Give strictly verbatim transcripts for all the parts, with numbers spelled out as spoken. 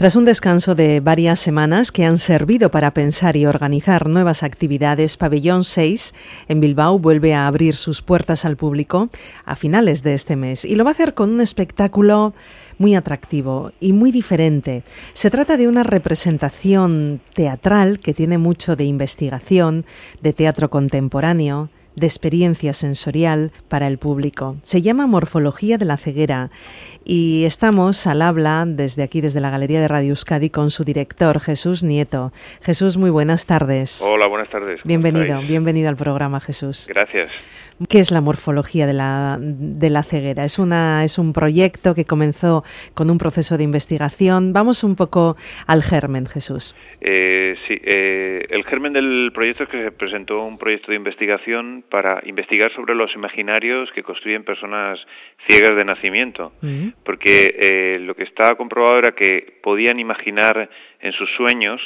Tras un descanso de varias semanas que han servido para pensar y organizar nuevas actividades, Pabellón seis en Bilbao vuelve a abrir sus puertas al público a finales de este mes y lo va a hacer con un espectáculo muy atractivo y muy diferente. Se trata de una representación teatral que tiene mucho de investigación, de teatro contemporáneo, de experiencia sensorial para el público. Se llama Morfología de la ceguera y estamos al habla desde aquí, desde la Galería de Radio Euskadi, con su director, Jesús Nieto. Jesús, muy buenas tardes. Hola, buenas tardes. Bienvenido, estáis? bienvenido al programa, Jesús. Gracias. ¿Qué es la morfología de la, de la ceguera? Es, una, es un proyecto que comenzó con un proceso de investigación. Vamos un poco al germen, Jesús. Eh, sí, eh, el germen del proyecto es que se presentó un proyecto de investigación para investigar sobre los imaginarios que construyen personas ciegas de nacimiento. Uh-huh. Porque eh, lo que estaba comprobado era que podían imaginar en sus sueños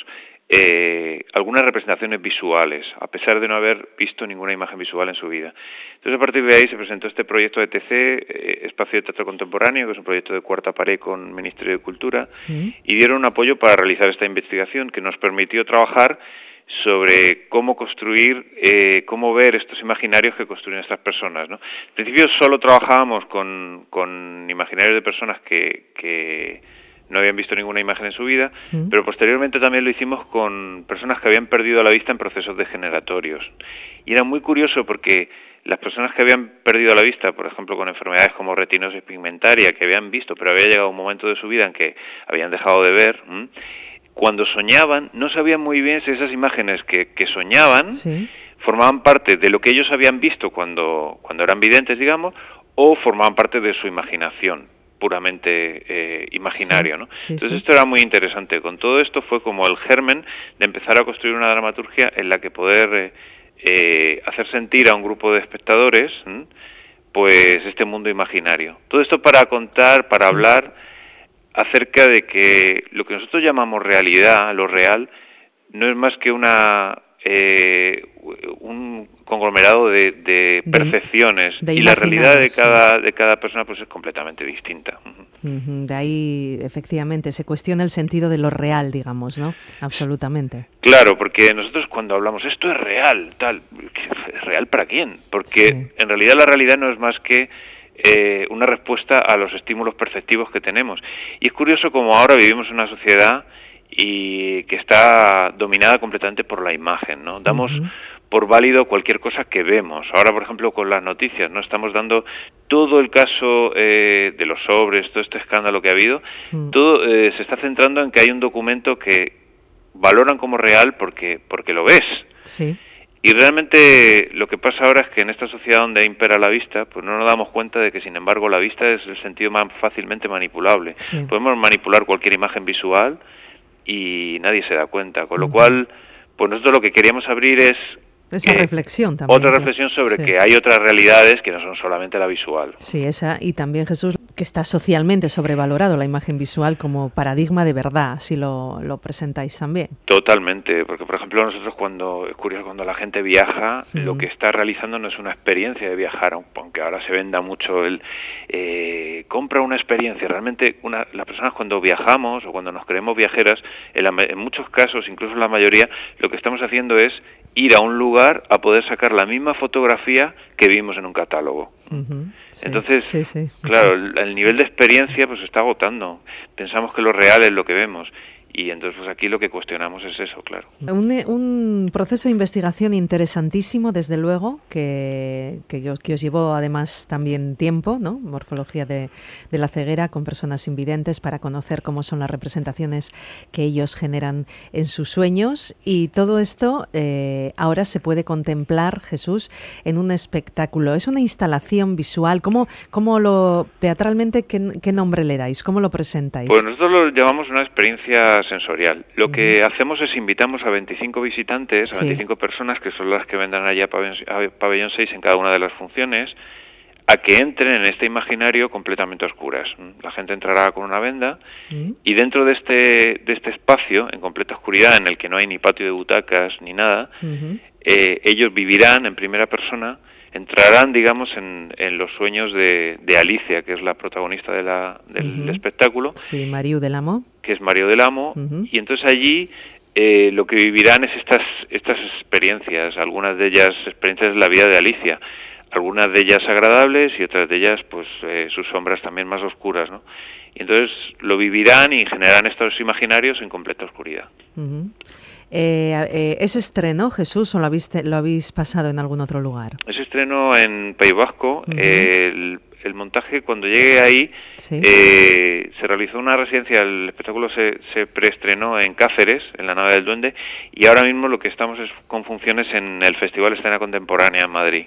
Eh, algunas representaciones visuales, a pesar de no haber visto ninguna imagen visual en su vida. Entonces, a partir de ahí se presentó este proyecto de E T C, eh, Espacio de Teatro Contemporáneo, que es un proyecto de cuarta pared con el Ministerio de Cultura, ¿sí? Y dieron un apoyo para realizar esta investigación que nos permitió trabajar sobre cómo construir, eh, cómo ver estos imaginarios que construyen estas personas, ¿no? Al principio solo trabajábamos con, con imaginarios de personas que... que no habían visto ninguna imagen en su vida, ¿Mm? Pero posteriormente también lo hicimos con personas que habían perdido la vista en procesos degeneratorios. Y era muy curioso porque las personas que habían perdido la vista, por ejemplo, con enfermedades como retinosis pigmentaria, que habían visto, pero había llegado un momento de su vida en que habían dejado de ver, ¿m? Cuando soñaban, no sabían muy bien si esas imágenes que, que soñaban, ¿sí?, formaban parte de lo que ellos habían visto cuando, cuando eran videntes, digamos, o formaban parte de su imaginación puramente eh, imaginario, ¿no? Sí, Entonces sí. Esto era muy interesante. Con todo esto fue como el germen de empezar a construir una dramaturgia en la que poder eh, eh, hacer sentir a un grupo de espectadores, ¿m? Pues este mundo imaginario. Todo esto para contar, para sí. hablar acerca de que lo que nosotros llamamos realidad, lo real, no es más que una eh, un conglomerado de, de percepciones de, de y la realidad de cada sí. de cada persona pues es completamente distinta. Uh-huh. De ahí efectivamente se cuestiona el sentido de lo real, digamos, ¿no? Absolutamente. Claro, porque nosotros cuando hablamos esto es real, tal, ¿es real para quién? Porque sí. en realidad la realidad no es más que eh, una respuesta a los estímulos perceptivos que tenemos. Y es curioso como ahora vivimos en una sociedad y que está dominada completamente por la imagen, ¿no? Damos uh-huh. por válido cualquier cosa que vemos. Ahora, por ejemplo, con las noticias, ¿no? Estamos dando todo el caso eh, de los sobres, todo este escándalo que ha habido, uh-huh. todo eh, se está centrando en que hay un documento que valoran como real porque porque lo ves. Sí. Y realmente lo que pasa ahora es que en esta sociedad donde impera la vista, pues no nos damos cuenta de que, sin embargo, la vista es el sentido más fácilmente manipulable. Sí. Podemos manipular cualquier imagen visual y nadie se da cuenta, con lo uh-huh. cual, pues nosotros lo que queríamos abrir es esa eh, reflexión también. Otra reflexión sobre sí. que hay otras realidades que no son solamente la visual. Sí, esa, y también, Jesús, que está socialmente sobrevalorado la imagen visual como paradigma de verdad, si lo, lo presentáis también. Totalmente, porque por ejemplo nosotros cuando, es curioso, cuando la gente viaja, uh-huh. lo que está realizando no es una experiencia de viajar, aunque ahora se venda mucho el eh, compra una experiencia. Realmente una, las personas cuando viajamos o cuando nos creemos viajeras, en, la, en muchos casos, incluso en la mayoría, lo que estamos haciendo es ir a un lugar a poder sacar la misma fotografía que vimos en un catálogo. Uh-huh. Sí, Entonces, sí, sí. claro, el, el nivel de experiencia pues se está agotando. Pensamos que lo real es lo que vemos. Y entonces pues aquí lo que cuestionamos es eso, claro. Un, un proceso de investigación interesantísimo, desde luego, que, que, yo, que os llevó además también tiempo, ¿no? Morfología de, de la ceguera con personas invidentes para conocer cómo son las representaciones que ellos generan en sus sueños. Y todo esto eh, ahora se puede contemplar, Jesús, en un espectáculo. Es una instalación visual. ¿Cómo, cómo lo teatralmente, qué, qué nombre le dais? ¿Cómo lo presentáis? Pues nosotros lo llamamos una experiencia sensorial. Lo uh-huh. que hacemos es invitamos a veinticinco visitantes, sí. a veinticinco personas que son las que vendrán allá a Pabellón, a Pabellón seis en cada una de las funciones, a que entren en este imaginario completamente a oscuras. La gente entrará con una venda uh-huh. y dentro de este de este espacio, en completa oscuridad, en el que no hay ni patio de butacas ni nada, uh-huh. eh, ellos vivirán en primera persona entrarán, digamos, en, en los sueños de, de Alicia, que es la protagonista de la, del uh-huh. espectáculo. Sí, Mariu del Amo. Que es Mario del Amo, uh-huh. y entonces allí eh, lo que vivirán es estas, estas experiencias, algunas de ellas experiencias de la vida de Alicia, algunas de ellas agradables y otras de ellas, pues, eh, sus sombras también más oscuras, ¿no? Y entonces lo vivirán y generarán estos imaginarios en completa oscuridad. Uh-huh. Eh, eh, ¿Ese estreno, Jesús, o lo habéis, lo habéis pasado en algún otro lugar? Ese estreno en País Vasco, uh-huh. eh, el, el montaje, cuando llegué ahí, sí. eh, se realizó una residencia, el espectáculo se, se preestrenó en Cáceres, en la Nave del Duende, y ahora mismo lo que estamos es con funciones en el Festival Escena Contemporánea en Madrid.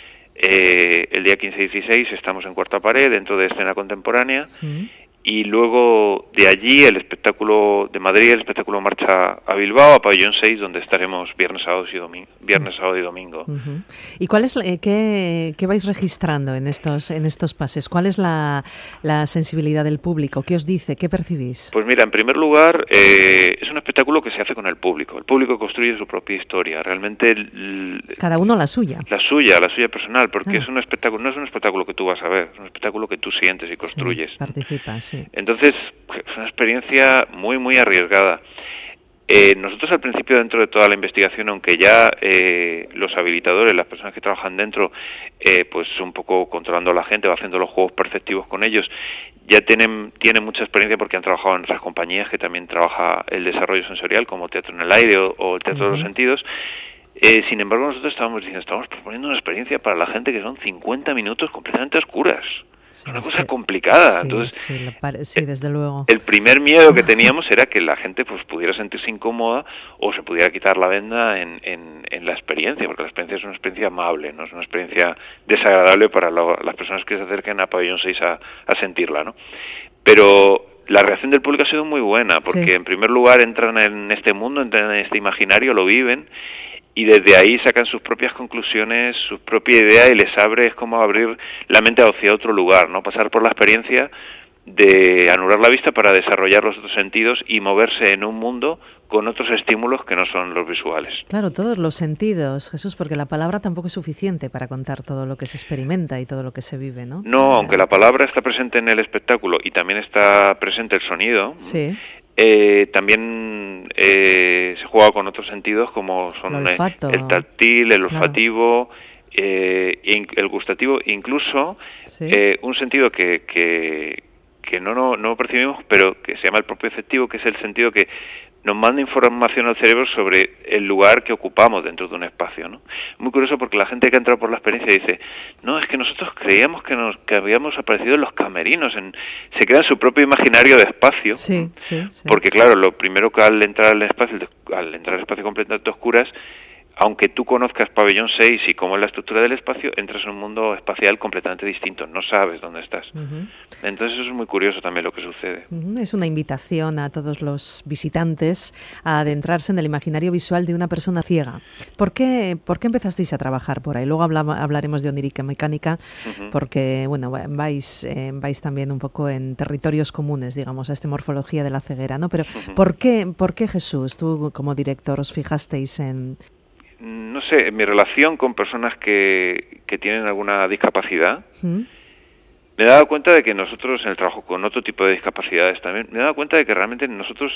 Eh, el día quince y dieciséis estamos en Cuarta Pared, dentro de Escena Contemporánea, uh-huh. y luego de allí el espectáculo de Madrid, el espectáculo marcha a Bilbao, a Pabellón seis, donde estaremos viernes, sábado y domingo. Viernes, sábado y domingo. Uh-huh. ¿Y cuál es eh, qué, qué vais registrando en estos en estos pases? ¿Cuál es la, la sensibilidad del público? ¿Qué os dice? ¿Qué percibís? Pues mira, en primer lugar, eh, es un espectáculo que se hace con el público. El público construye su propia historia. Realmente el, cada uno la suya. La suya, la suya personal, porque ah. es un espectáculo, no es un espectáculo que tú vas a ver, es un espectáculo que tú sientes y construyes. Sí, participas, sí. Entonces, es una experiencia muy, muy arriesgada. Eh, nosotros al principio, dentro de toda la investigación, aunque ya eh, los habilitadores, las personas que trabajan dentro, eh, pues un poco controlando a la gente, va haciendo los juegos perceptivos con ellos, ya tienen, tienen mucha experiencia porque han trabajado en otras compañías que también trabaja el desarrollo sensorial, como Teatro en el Aire o, o el Teatro uh-huh. de los Sentidos. Eh, sin embargo, nosotros estábamos diciendo, estamos proponiendo una experiencia para la gente que son cincuenta minutos completamente oscuras. Sí, una cosa que, complicada. Sí, Entonces, sí, pare- sí, desde luego. El primer miedo que teníamos era que la gente pues pudiera sentirse incómoda o se pudiera quitar la venda en, en, en la experiencia, porque la experiencia es una experiencia amable, no es una experiencia desagradable para lo, las personas que se acerquen a Pabellón seis a, a sentirla, ¿no? Pero la reacción del público ha sido muy buena, porque sí. en primer lugar entran en este mundo, entran en este imaginario, lo viven, y desde ahí sacan sus propias conclusiones, su propia idea, y les abre, es como abrir la mente hacia otro lugar, ¿no? Pasar por la experiencia de anular la vista para desarrollar los otros sentidos y moverse en un mundo con otros estímulos que no son los visuales. Claro, todos los sentidos, Jesús, porque la palabra tampoco es suficiente para contar todo lo que se experimenta y todo lo que se vive, ¿no? No, aunque la palabra está presente en el espectáculo y también está presente el sonido, sí. Eh, también eh, se juega con otros sentidos como son el, el táctil, el olfativo, claro. eh, el gustativo, incluso sí. eh, un sentido que, que, que no, no, no percibimos, pero que se llama el propioceptivo, que es el sentido que nos manda información al cerebro sobre el lugar que ocupamos dentro de un espacio, ¿no? Muy curioso porque la gente que ha entrado por la experiencia dice, no, es que nosotros creíamos que nos que habíamos aparecido en los camerinos, en, se crea su propio imaginario de espacio, sí, sí, sí. porque claro, lo primero que al entrar al espacio, al entrar al espacio completamente oscuras, aunque tú conozcas Pabellón seis y cómo es la estructura del espacio, entras en un mundo espacial completamente distinto, no sabes dónde estás. Uh-huh. Entonces eso es muy curioso también lo que sucede. Uh-huh. Es una invitación a todos los visitantes a adentrarse en el imaginario visual de una persona ciega. ¿Por qué, por qué empezasteis a trabajar por ahí? Luego habla, hablaremos de onírica mecánica, uh-huh. porque bueno, vais, eh, vais también un poco en territorios comunes, digamos, a esta morfología de la ceguera, ¿no? Pero uh-huh. ¿por qué, por qué, Jesús, tú como director os fijasteis en...? No sé, mi relación con personas que, que tienen alguna discapacidad, ¿Mm? me he dado cuenta de que nosotros en el trabajo con otro tipo de discapacidades también, me he dado cuenta de que realmente nosotros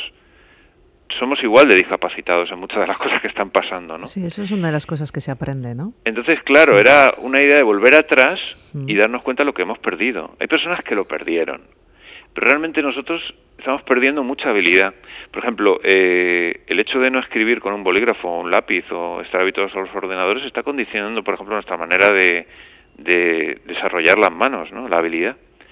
somos igual de discapacitados en muchas de las cosas que están pasando, ¿no? Sí, eso es una de las cosas que se aprende, ¿no? Entonces, claro, sí. era una idea de volver atrás ¿Mm? y darnos cuenta de lo que hemos perdido. Hay personas que lo perdieron, pero realmente nosotros estamos perdiendo mucha habilidad. Por ejemplo, eh, el hecho de no escribir con un bolígrafo o un lápiz o estar habituados a los ordenadores está condicionando, por ejemplo, nuestra manera de, de desarrollar las manos, ¿no? La habilidad.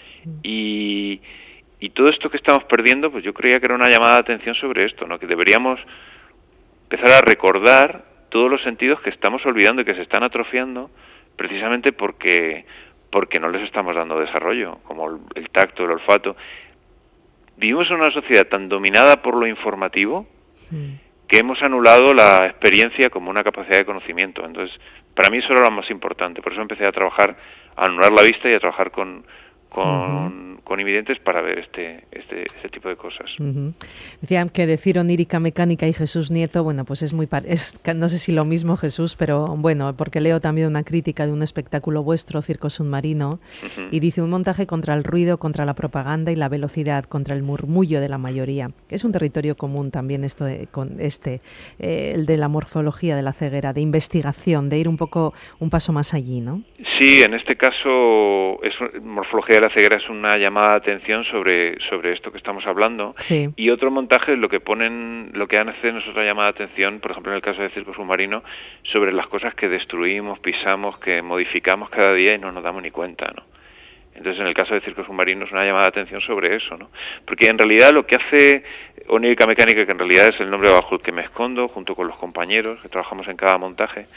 Y, y todo esto que estamos perdiendo, pues yo creía que era una llamada de atención sobre esto, ¿no? Que deberíamos empezar a recordar todos los sentidos que estamos olvidando y que se están atrofiando precisamente porque... porque no les estamos dando desarrollo, como el, el tacto, el olfato. Vivimos en una sociedad tan dominada por lo informativo sí. que hemos anulado la experiencia como una capacidad de conocimiento. Entonces, para mí eso era lo más importante. Por eso empecé a trabajar, a anular la vista y a trabajar con, con, uh-huh. con invidentes para ver este, este, este tipo de cosas. Uh-huh. Decían que decir onírica mecánica y Jesús Nieto, bueno, pues es muy... Es, no sé si lo mismo, Jesús, pero bueno, porque leo también una crítica de un espectáculo vuestro, Circo Submarino, uh-huh. y dice un montaje contra el ruido, contra la propaganda y la velocidad, contra el murmullo de la mayoría, que es un territorio común también esto de, con este, eh, el de la morfología de la ceguera, de investigación, de ir un poco, un paso más allí, ¿no? Sí, en este caso, es, morfología de la ceguera es una llamada de atención sobre, sobre esto que estamos hablando. Sí. Y otro montaje lo que ponen, lo que hacen es otra llamada de atención, por ejemplo en el caso de Circo Submarino, sobre las cosas que destruimos, pisamos, que modificamos cada día y no nos damos ni cuenta, ¿no? Entonces, en el caso de Circo Submarino es una llamada de atención sobre eso, ¿no? Porque en realidad lo que hace Onírica Mecánica, que en realidad es el nombre bajo el que me escondo, junto con los compañeros que trabajamos en cada montaje,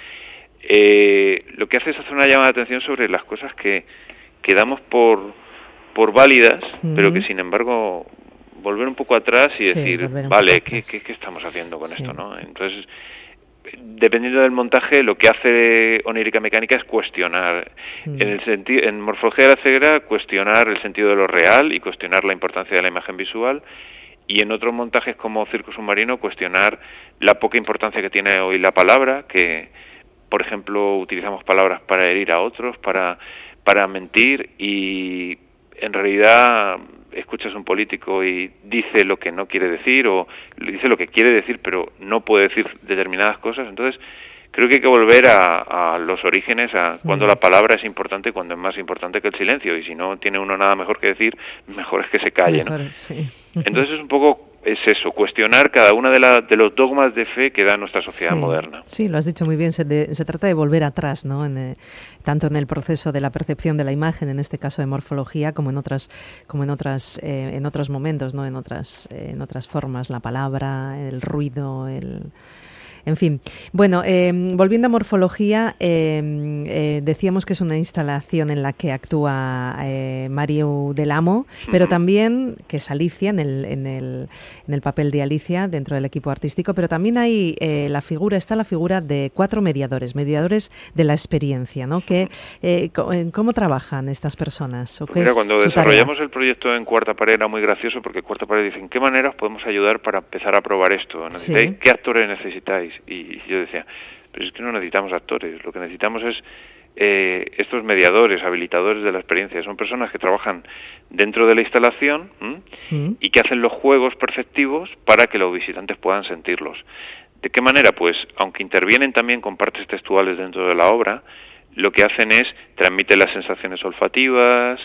eh, lo que hace es hacer una llamada de atención sobre las cosas que, que damos por, por válidas, uh-huh. pero que sin embargo volver un poco atrás y sí, decir, vale, ¿qué, qué, ¿qué estamos haciendo con sí. esto, no? Entonces, dependiendo del montaje, lo que hace Onírica Mecánica es cuestionar, mm. en el sentido, en morfología de la ceguera, cuestionar el sentido de lo real y cuestionar la importancia de la imagen visual, y en otros montajes como Circo Submarino, cuestionar la poca importancia que tiene hoy la palabra, que, por ejemplo, utilizamos palabras para herir a otros, para, para mentir, y en realidad escuchas a un político y dice lo que no quiere decir o dice lo que quiere decir pero no puede decir determinadas cosas. Entonces creo que hay que volver a, a los orígenes, a cuando la palabra es importante, cuando es más importante que el silencio, y si no tiene uno nada mejor que decir, mejor es que se calle, ¿no? Mejor, sí. Entonces es un poco es eso, cuestionar cada uno de, la, de los dogmas de fe que da nuestra sociedad sí, moderna. Sí, lo has dicho muy bien, se, de, se trata de volver atrás, ¿no? En, eh, tanto en el proceso de la percepción de la imagen, en este caso de morfología, como en otras, como en otras, eh, en otros momentos, ¿no? En otras, eh, en otras formas, la palabra, el ruido, el... En fin, bueno, eh, volviendo a morfología, eh, eh, decíamos que es una instalación en la que actúa eh, Mario del Amo, pero también, que es Alicia, en el, en el, en el papel de Alicia dentro del equipo artístico, pero también hay eh, la figura, está la figura de cuatro mediadores, mediadores de la experiencia, ¿no? Que, eh, ¿Cómo trabajan estas personas? ¿O Pues qué mira, es cuando su desarrollamos tarea? el proyecto en Cuarta Pared era muy gracioso, porque Cuarta Pared dice, ¿en qué manera os podemos ayudar para empezar a probar esto? ¿Necesitáis? Sí. ¿Qué actores necesitáis? Y yo decía, pero es que no necesitamos actores, lo que necesitamos es eh, estos mediadores, habilitadores de la experiencia. Son personas que trabajan dentro de la instalación ¿m? y que hacen los juegos perceptivos para que los visitantes puedan sentirlos. ¿De qué manera? Pues, aunque intervienen también con partes textuales dentro de la obra, lo que hacen es transmiten las sensaciones olfativas,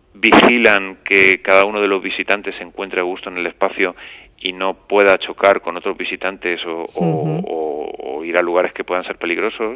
vigilan que cada uno de los visitantes se encuentre a gusto en el espacio y no pueda chocar con otros visitantes o, uh-huh. o, o ir a lugares que puedan ser peligrosos,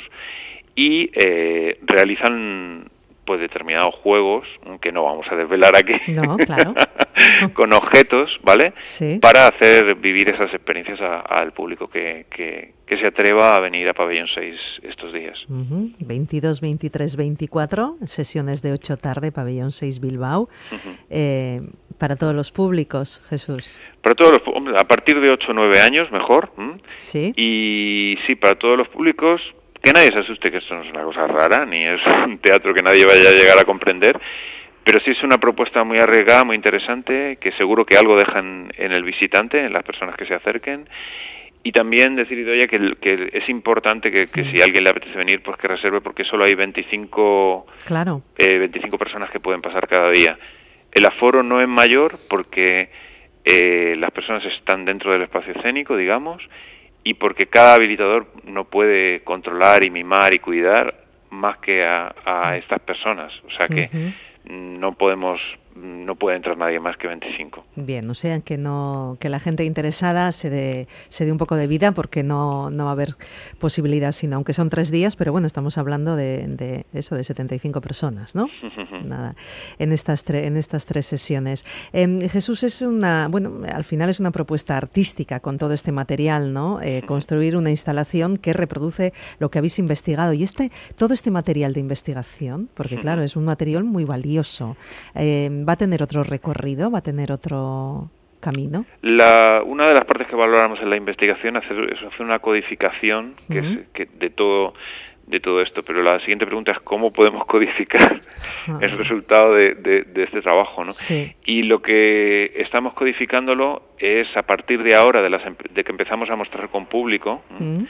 y eh, realizan pues determinados juegos que no vamos a desvelar aquí, no, claro. con objetos, ¿vale? Sí. Para hacer vivir esas experiencias a, al público que, que, que se atreva a venir a Pabellón seis estos días. Uh-huh. veintidós, veintitrés, veinticuatro, sesiones de ocho tarde, Pabellón seis Bilbao. Uh-huh. Eh, para todos los públicos, Jesús. Para todos los, hombre, a partir de ocho o nueve años, mejor. ¿m? Sí. Y sí, para todos los públicos. Que nadie se asuste, que esto no es una cosa rara, ni es un teatro que nadie vaya a llegar a comprender, pero sí es una propuesta muy arriesgada, muy interesante, que seguro que algo dejan en el visitante, en las personas que se acerquen. Y también decir, Idoia, que, que es importante que, que si a alguien le apetece venir, pues que reserve, porque solo hay veinticinco, claro. eh, veinticinco personas que pueden pasar cada día. El aforo no es mayor porque eh, las personas están dentro del espacio escénico, digamos, y porque cada habilitador no puede controlar y mimar y cuidar más que a, a estas personas. O sea que uh-huh. no podemos, no puede entrar nadie más que veinticinco. Bien, o sea que no, que la gente interesada se dé, se dé un poco de vida, porque no, no va a haber posibilidad, sino aunque son tres días, pero bueno, estamos hablando de, de eso, de setenta y cinco personas, ¿no? Uh-huh. Nada, en estas, tre- en estas tres sesiones. Eh, Jesús, es una, bueno, al final es una propuesta artística con todo este material, ¿no? Eh, uh-huh. Construir una instalación que reproduce lo que habéis investigado. Y este, todo este material de investigación, porque uh-huh. claro, es un material muy valioso, eh, ¿va a tener otro recorrido? ¿Va a tener otro camino? La, una de las partes que valoramos en la investigación es hacer una codificación que uh-huh. es, que de todo de todo esto, pero la siguiente pregunta es cómo podemos codificar ah. el resultado de, de, de este trabajo, ¿no? Sí. Y lo que estamos codificándolo es a partir de ahora, de, las, de que empezamos a mostrar con público, mm.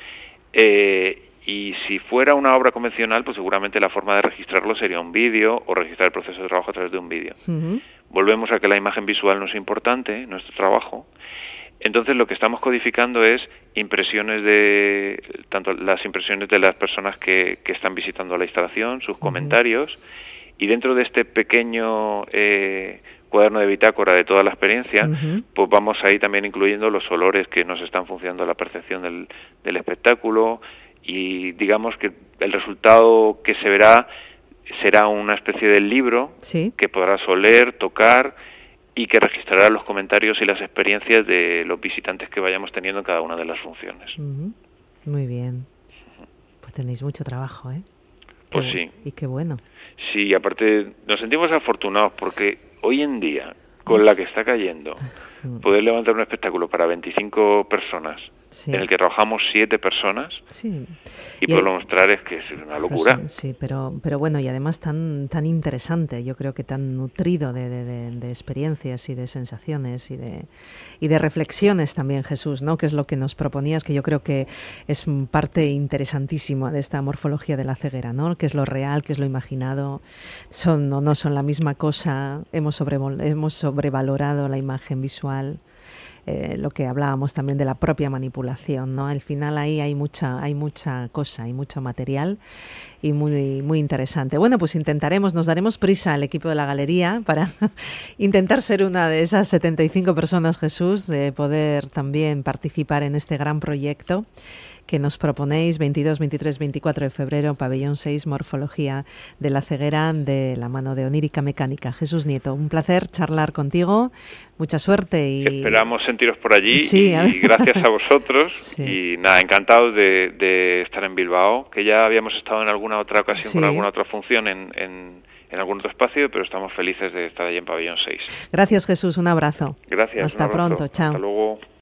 eh, y si fuera una obra convencional, pues seguramente la forma de registrarlo sería un vídeo o registrar el proceso de trabajo a través de un vídeo. Uh-huh. Volvemos a que la imagen visual no es importante en nuestro trabajo. Entonces lo que estamos codificando es impresiones de, tanto las impresiones de las personas que, que están visitando la instalación, sus uh-huh. comentarios, y dentro de este pequeño eh, cuaderno de bitácora de toda la experiencia, uh-huh. pues vamos ahí también incluyendo los olores que nos están funcionando la percepción del, del espectáculo, y digamos que el resultado que se verá será una especie de libro ¿Sí? que podrás oler, tocar y que registrará los comentarios y las experiencias de los visitantes que vayamos teniendo en cada una de las funciones. Uh-huh. Muy bien. Pues tenéis mucho trabajo, ¿eh? Qué pues sí. Y qué bueno. Sí, aparte nos sentimos afortunados porque hoy en día, con la que está cayendo, poder levantar un espectáculo para veinticinco personas, sí. en el que trabajamos siete personas, sí. y, y poderlo el... mostrar es que es una locura. Sí, sí, pero pero bueno, y además tan tan interesante, yo creo que tan nutrido de, de, de, de experiencias y de sensaciones y de y de reflexiones también, Jesús, ¿no? Que es lo que nos proponías, que yo creo que es parte interesantísima de esta morfología de la ceguera, ¿no? Que es lo real, que es lo imaginado, son o no son la misma cosa, hemos sobrevol- hemos sobrevalorado la imagen visual. Eh, lo que hablábamos también de la propia manipulación, ¿no? Al final ahí hay mucha, hay mucha cosa, hay mucho material y muy, muy interesante. Bueno, pues intentaremos, nos daremos prisa al equipo de la galería para intentar ser una de esas setenta y cinco personas, Jesús, de poder también participar en este gran proyecto que nos proponéis, veintidós, veintitrés, veinticuatro de febrero, Pabellón seis, Morfología de la ceguera, de la mano de Onírica Mecánica. Jesús Nieto, un placer charlar contigo, mucha suerte. Y esperamos sentiros por allí, sí, y gracias a vosotros, sí. y nada, encantados de, de estar en Bilbao, que ya habíamos estado en alguna otra ocasión sí. con alguna otra función en, en, en algún otro espacio, pero estamos felices de estar allí en Pabellón seis. Gracias, Jesús, un abrazo. Gracias. Hasta un abrazo. pronto, chao. Hasta luego.